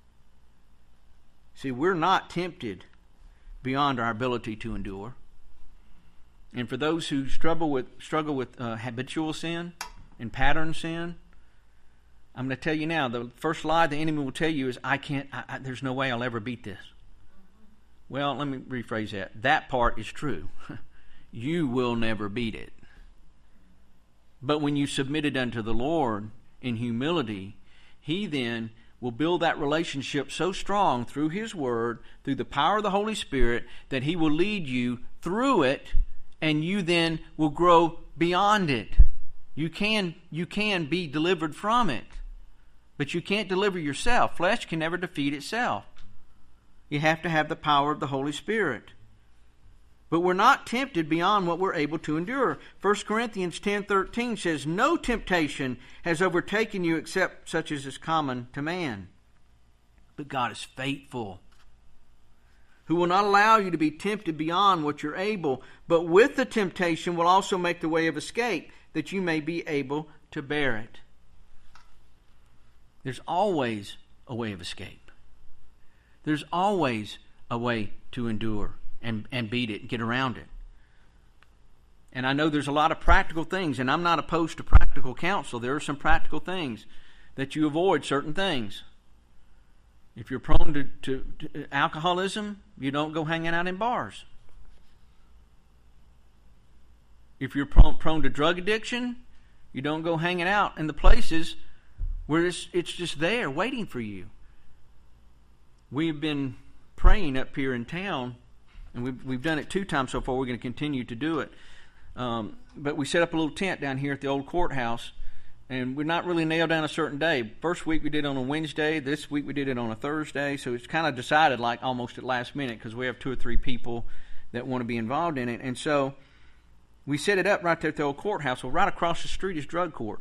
See, we're not tempted beyond our ability to endure. And for those who struggle with habitual sin and pattern sin, I'm going to tell you now, the first lie the enemy will tell you is, there's no way I'll ever beat this. Well, let me rephrase that. That part is true. You will never beat it. But when you submit it unto the Lord in humility, He then will build that relationship so strong through His Word, through the power of the Holy Spirit, that He will lead you through it, and you then will grow beyond it. You can be delivered from it, but you can't deliver yourself. Flesh can never defeat itself. You have to have the power of the Holy Spirit. But we're not tempted beyond what we're able to endure. 1 Corinthians 10:13 says, "No temptation has overtaken you except such as is common to man. But God is faithful, who will not allow you to be tempted beyond what you're able, but with the temptation will also make the way of escape, that you may be able to bear it." There's always a way of escape. There's always a way to endure and beat it and get around it. And I know there's a lot of practical things, and I'm not opposed to practical counsel. There are some practical things that you avoid certain things. If you're prone to alcoholism, you don't go hanging out in bars. If you're prone to drug addiction, you don't go hanging out in the places where it's just there waiting for you. We've been praying up here in town, and we've done it 2 times so far. We're going to continue to do it. But we set up a little tent down here at the old courthouse, and we're not really nailed down a certain day. First week we did it on a Wednesday. This week we did it on a Thursday. So it's kind of decided like almost at last minute because we have 2 or 3 people that want to be involved in it. And so we set it up right there at the old courthouse. Well, right across the street is drug court.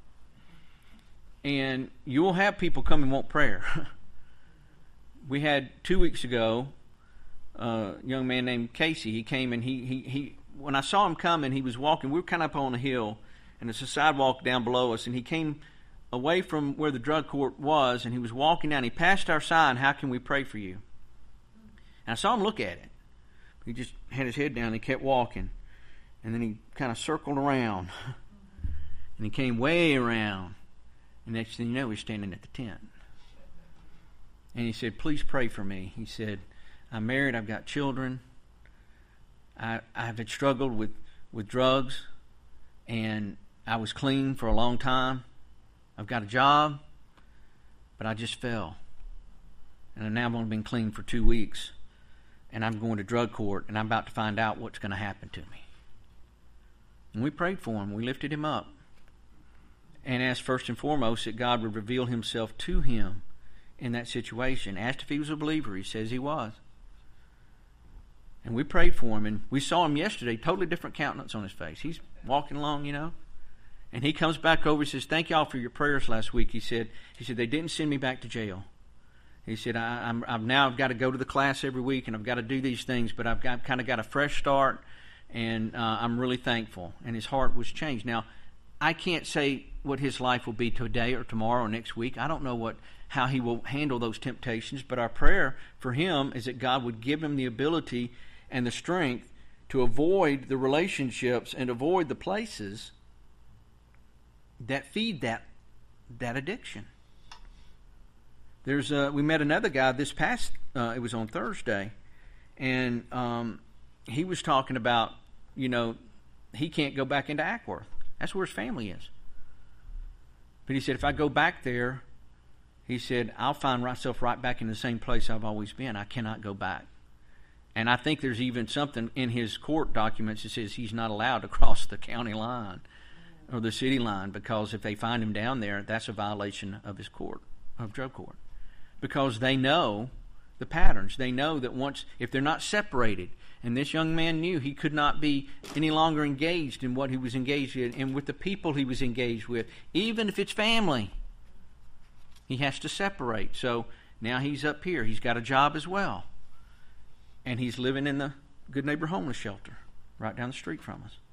And you will have people come and want prayer. We had 2 weeks ago a young man named Casey. He came and he when I saw him coming, he was walking. We were kind of up on a hill, and there's a sidewalk down below us. And he came away from where the drug court was, and he was walking down. He passed our sign, "How can we pray for you?" And I saw him look at it. He just had his head down and he kept walking. And then he kind of circled around. And he came way around. And next thing you know, he's standing at the tent. And he said, "Please pray for me." He said, "I'm married, I've got children. I've had struggled with drugs, and I was clean for a long time. I've got a job, but I just fell. And now I've only been clean for 2 weeks, and I'm going to drug court, and I'm about to find out what's going to happen to me." And we prayed for him. We lifted him up and asked first and foremost that God would reveal himself to him in that situation. Asked if he was a believer. He says he was. And we prayed for him, and we saw him yesterday, totally different countenance on his face. He's walking along, and he comes back over and says, "Thank y'all for your prayers last week." He said, "They didn't send me back to jail." He said, I've now got to go to the class every week, and I've got to do these things, but I've kind of got a fresh start, and I'm really thankful." And his heart was changed. Now, I can't say what his life will be today or tomorrow or next week. I don't know how he will handle those temptations, but our prayer for him is that God would give him the ability and the strength to avoid the relationships and avoid the places that feed that addiction. We met another guy this past, it was on Thursday, and he was talking about, he can't go back into Ackworth. That's where his family is. But he said, if I go back there, he said, I'll find myself right back in the same place I've always been. I cannot go back. And I think there's even something in his court documents that says he's not allowed to cross the county line or the city line, because if they find him down there, that's a violation of his drug court. Because they know the patterns. They know that if they're not separated, and this young man knew he could not be any longer engaged in what he was engaged in and with the people he was engaged with, even if it's family. He has to separate. So now he's up here. He's got a job as well. And he's living in the Good Neighbor Homeless Shelter right down the street from us.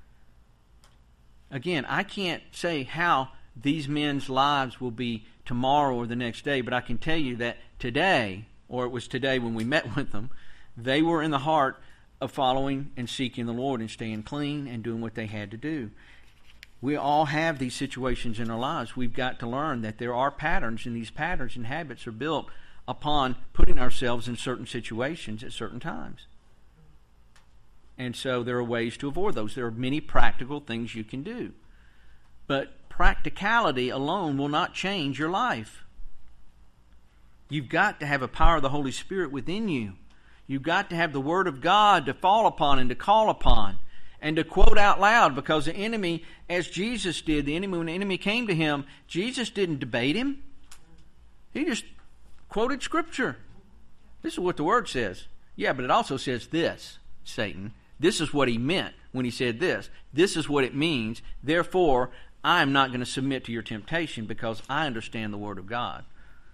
Again, I can't say how these men's lives will be tomorrow or the next day, but I can tell you that today, or it was today when we met with them, they were in the heart of following and seeking the Lord and staying clean and doing what they had to do. We all have these situations in our lives. We've got to learn that there are patterns, and these patterns and habits are built upon putting ourselves in certain situations at certain times. And so there are ways to avoid those. There are many practical things you can do. But practicality alone will not change your life. You've got to have a power of the Holy Spirit within you. You've got to have the Word of God to fall upon and to call upon and to quote out loud, because the enemy, as Jesus did, when the enemy came to him, Jesus didn't debate him. He just quoted Scripture. This is what the Word says. Yeah, but it also says this, Satan. This is what he meant when he said this. This is what it means. Therefore, I am not going to submit to your temptation because I understand the Word of God.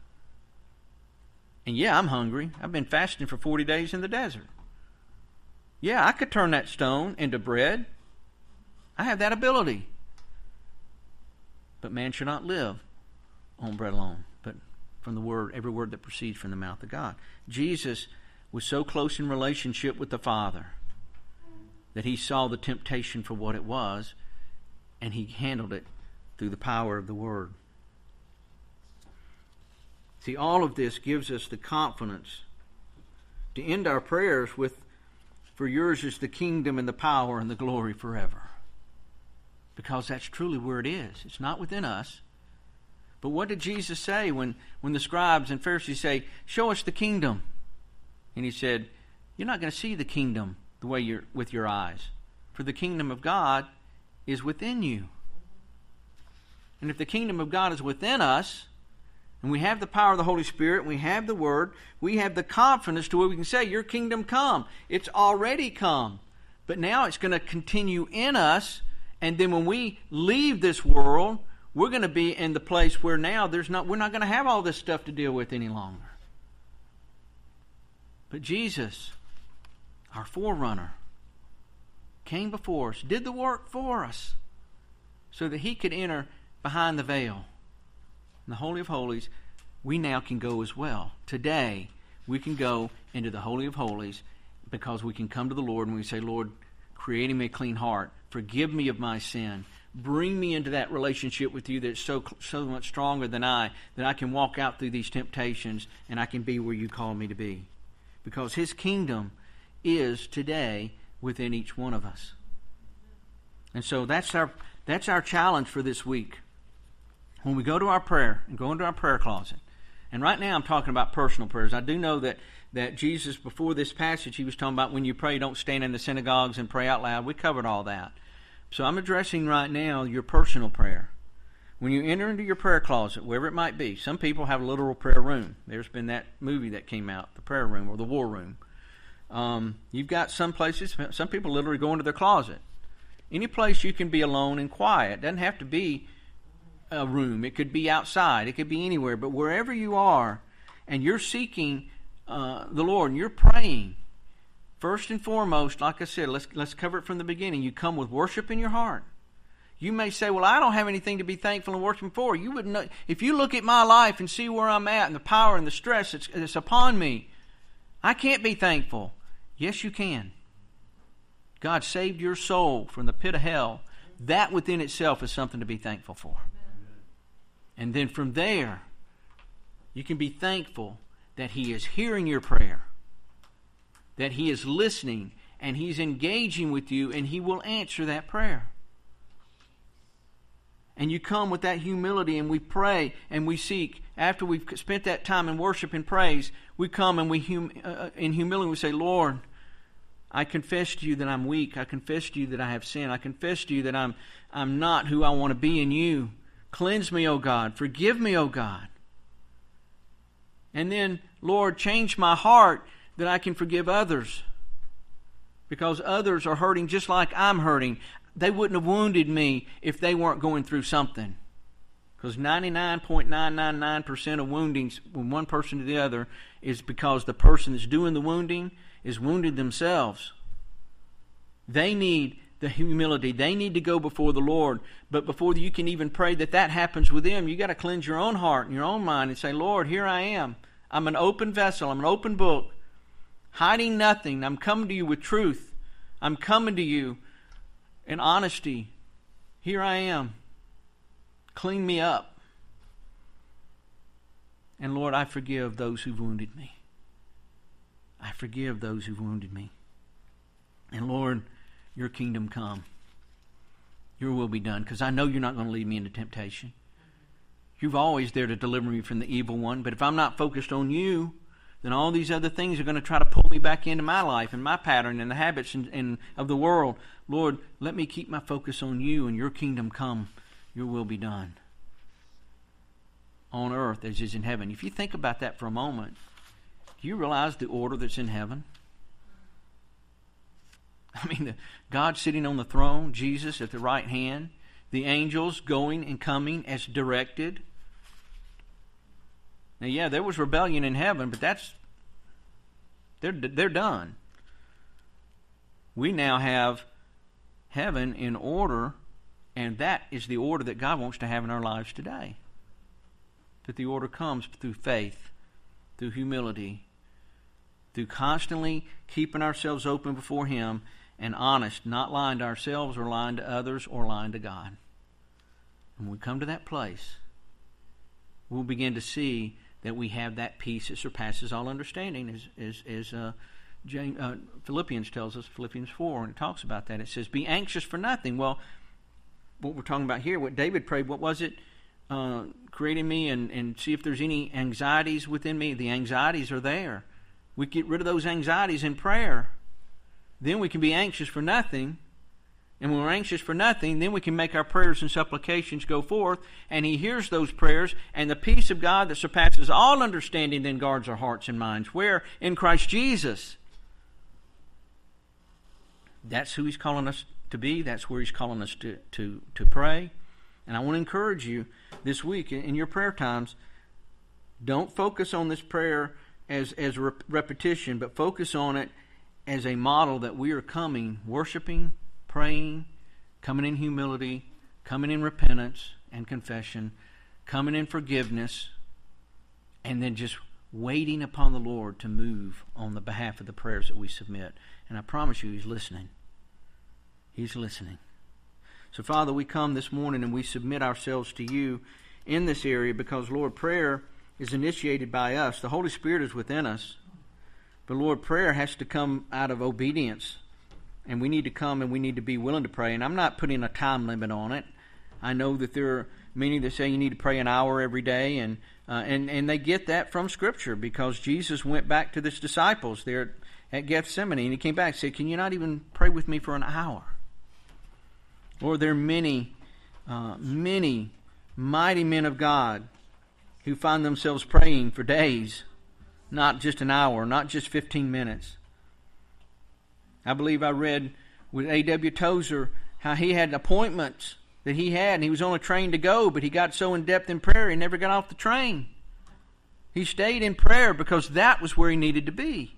And yeah, I'm hungry. I've been fasting for 40 days in the desert. Yeah, I could turn that stone into bread. I have that ability. But man shall not live on bread alone, but from the word, every word that proceeds from the mouth of God. Jesus was so close in relationship with the Father that he saw the temptation for what it was, and he handled it through the power of the Word. See, all of this gives us the confidence to end our prayers with, "For yours is the kingdom and the power and the glory forever." Because that's truly where it is. It's not within us. But what did Jesus say when the scribes and Pharisees say, "Show us the kingdom"? And he said, "You're not going to see the kingdom the way you're with your eyes. For the kingdom of God is within you." And if the kingdom of God is within us, and we have the power of the Holy Spirit, we have the Word, we have the confidence to where we can say, "Your kingdom come." It's already come. But now it's going to continue in us, and then when we leave this world, we're going to be in the place where now we're not going to have all this stuff to deal with any longer. But Jesus, our forerunner, came before us, did the work for us, so that he could enter behind the veil. In the Holy of Holies, we now can go as well. Today, we can go into the Holy of Holies because we can come to the Lord and we say, "Lord, create in me a clean heart. Forgive me of my sin. Bring me into that relationship with you that's so much stronger than that I can walk out through these temptations and I can be where you call me to be." Because his kingdom is today within each one of us. And so that's our challenge for this week. When we go to our prayer and go into our prayer closet, and right now I'm talking about personal prayers. I do know that Jesus, before this passage, he was talking about when you pray, don't stand in the synagogues and pray out loud. We covered all that. So I'm addressing right now your personal prayer. When you enter into your prayer closet, wherever it might be, some people have a literal prayer room. There's been that movie that came out, The Prayer Room or The War Room. You've got some places, some people literally go into their closet. Any place you can be alone and quiet. It doesn't have to be a room. It could be outside. It could be anywhere. But wherever you are and you're seeking the Lord and you're praying, first and foremost, like I said, let's cover it from the beginning. You come with worship in your heart. You may say, "Well, I don't have anything to be thankful and worshiping for." You wouldn't know. If you look at my life and see where I'm at and the power and the stress that's upon me, I can't be thankful. Yes, you can. God saved your soul from the pit of hell. That within itself is something to be thankful for. And then from there, you can be thankful that he is hearing your prayer, that he is listening, and he's engaging with you, and he will answer that prayer. And you come with that humility, and we pray, and we seek. After we've spent that time in worship and praise, we come and in humility we say, "Lord, I confess to you that I'm weak. I confess to you that I have sinned. I confess to you that I'm not who I want to be in you. Cleanse me, O God. Forgive me, O God. And then, Lord, change my heart that I can forgive others. Because others are hurting just like I'm hurting. They wouldn't have wounded me if they weren't going through something. Because 99.999% of woundings from one person to the other is because the person that's doing the wounding is wounded themselves. They need the humility. They need to go before the Lord. But before you can even pray that happens with them, you got to cleanse your own heart and your own mind and say, "Lord, here I am. I'm an open vessel. I'm an open book. Hiding nothing. I'm coming to you with truth. I'm coming to you in honesty. Here I am. Clean me up. And Lord, I forgive those who've wounded me. I forgive those who've wounded me. And Lord, your kingdom come. Your will be done. Because I know you're not going to lead me into temptation. You're always there to deliver me from the evil one. But if I'm not focused on you, then all these other things are going to try to pull me back into my life and my pattern and the habits of the world. Lord, let me keep my focus on you and your kingdom come. Your will be done. On earth as is in heaven. If you think about that for a moment, do you realize the order that's in heaven? I mean, God sitting on the throne, Jesus at the right hand, the angels going and coming as directed. Now, yeah, there was rebellion in heaven, but they're done. We now have heaven in order, and that is the order that God wants to have in our lives today. That the order comes through faith, through humility, through constantly keeping ourselves open before Him and honest, not lying to ourselves or lying to others or lying to God. When we come to that place, we'll begin to see that we have that peace that surpasses all understanding, as Philippians tells us, Philippians 4, and it talks about that. It says, be anxious for nothing. Well, what we're talking about here, what David prayed, what was it? Create in me and see if there's any anxieties within me. The anxieties are there. We get rid of those anxieties in prayer. Then we can be anxious for nothing. And when we're anxious for nothing, then we can make our prayers and supplications go forth, and He hears those prayers, and the peace of God that surpasses all understanding then guards our hearts and minds. Where? In Christ Jesus. That's who He's calling us to be. That's where He's calling us to pray. And I want to encourage you this week in your prayer times, don't focus on this prayer as repetition, but focus on it as a model that we are coming, worshiping, praying, coming in humility, coming in repentance and confession, coming in forgiveness, and then just waiting upon the Lord to move on the behalf of the prayers that we submit. And I promise you, He's listening. He's listening. So, Father, we come this morning and we submit ourselves to You in this area because, Lord, prayer is initiated by us. The Holy Spirit is within us. But, Lord, prayer has to come out of obedience. And we need to come and we need to be willing to pray. And I'm not putting a time limit on it. I know that there are many that say you need to pray an hour every day. And they get that from Scripture because Jesus went back to His disciples there at Gethsemane. And He came back and said, can you not even pray with me for an hour? Lord, there are many mighty men of God who find themselves praying for days, not just an hour, not just 15 minutes. I believe I read with A.W. Tozer how he had appointments that he had, and he was on a train to go, but he got so in depth in prayer, he never got off the train. He stayed in prayer because that was where he needed to be.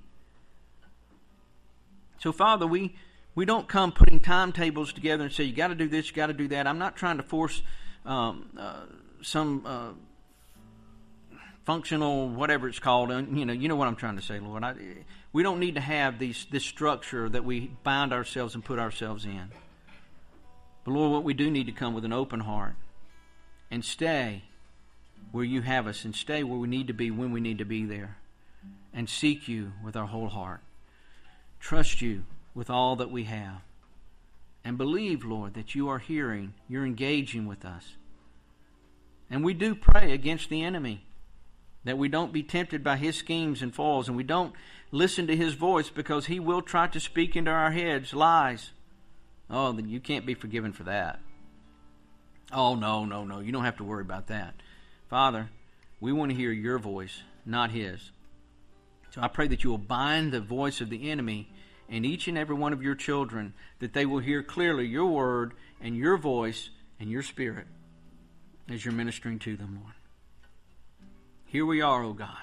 So, Father, we don't come putting timetables together and say, you got to do this, you got to do that. I'm not trying to force some functional, whatever it's called. You know what I'm trying to say, Lord. We don't need to have this structure that we bind ourselves and put ourselves in. But, Lord, what we do need to come with an open heart and stay where You have us and stay where we need to be when we need to be there and seek You with our whole heart. Trust You with all that we have. And believe, Lord, that You are hearing, You're engaging with us. And we do pray against the enemy, that we don't be tempted by his schemes and falls, and we don't listen to his voice because he will try to speak into our heads lies. Oh, then you can't be forgiven for that. Oh, no, you don't have to worry about that. Father, we want to hear Your voice, not his. So I pray that You will bind the voice of the enemy in each and every one of Your children, that they will hear clearly Your word and Your voice and Your Spirit as You're ministering to them, Lord. Here we are, O God.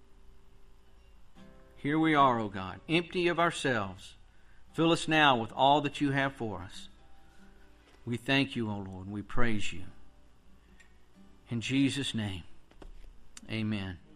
Here we are, O God, empty of ourselves. Fill us now with all that You have for us. We thank You, O Lord, and we praise You. In Jesus' name, amen.